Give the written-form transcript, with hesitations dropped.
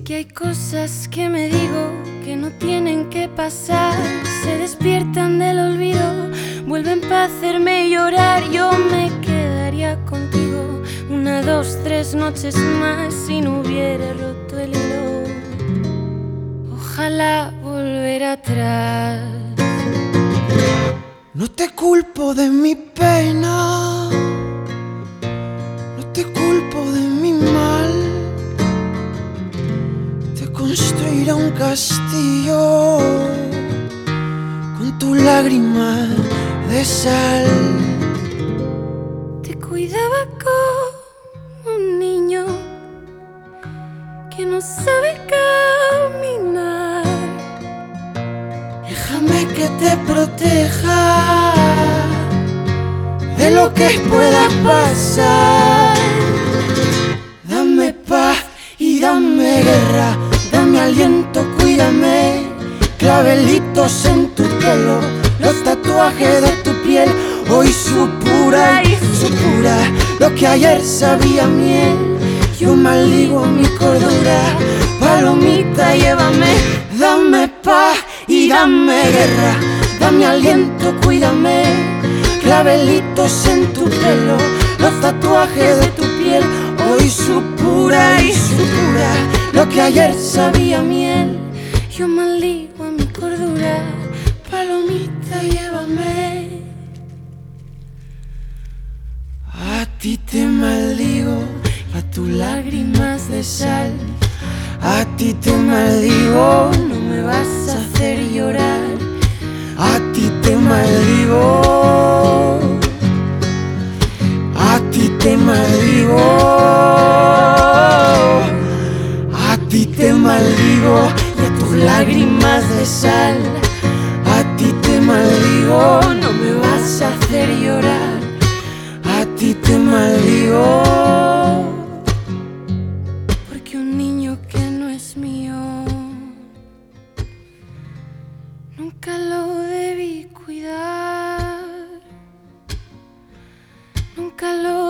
que hay cosas que me digo que no tienen que pasar. Se despiertan del olvido, vuelven para hacerme llorar. Yo me quedaría contigo 1, 2, 3 noches más si no hubiera roto el hilo. Ojalá volver atrás. No te culpo de mi pena, no te culpo de mi mal. Te construiré un castillo con tu lágrima de sal. Te cuidaba como un niño que no sabe caminar. Déjame que te proteja de lo que pueda pasar. Dame paz y dame guerra, dame aliento, cuídame. Clavelitos en tu pelo, los tatuajes de tu piel. Hoy supura y supura lo que ayer sabía miel. Yo maldigo mi cordura, palomita, llévame. Dame paz y dame guerra, dame aliento, cuídame. Clavelitos en tu pelo, los tatuajes de tu piel. Hoy supura y supura lo que ayer sabía miel. Yo maldigo a mi cordura, palomita, llévame. A ti te maldigo y a tus lágrimas de sal. A ti te maldigo, No me vas a hacer llorar. a ti te maldigo, a ti te maldigo, a ti te maldigo y a tus lágrimas de sal. A ti te maldigo, No me vas a hacer llorar. a ti te maldigo. Porque un niño que no es mío nunca lo debí cuidar, nunca lo